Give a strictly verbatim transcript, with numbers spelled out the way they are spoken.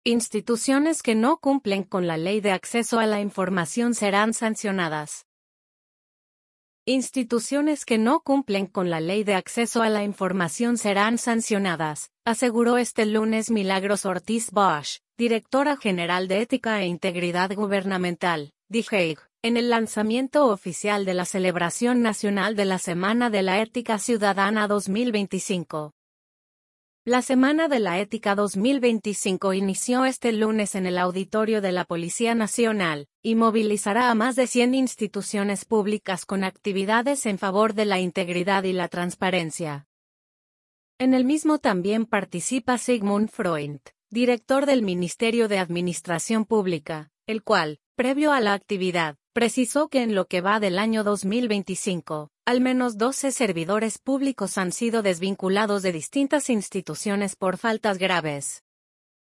Instituciones que no cumplen con la Ley de Acceso a la Información serán sancionadas. Instituciones que no cumplen con la Ley de Acceso a la Información serán sancionadas, aseguró este lunes Milagros Ortiz Bosch, directora general de Ética e Integridad Gubernamental, D G E I G, en el lanzamiento oficial de la celebración nacional de la Semana de la Ética Ciudadana dos mil veinticinco. La Semana de la Ética dos mil veinticinco inició este lunes en el auditorio de la Policía Nacional, y movilizará a más de cien instituciones públicas con actividades en favor de la integridad y la transparencia. En el mismo también participa Sigmund Freund, director del Ministerio de Administración Pública, el cual, previo a la actividad, precisó que en lo que va del año dos mil veinticinco, al menos doce servidores públicos han sido desvinculados de distintas instituciones por faltas graves.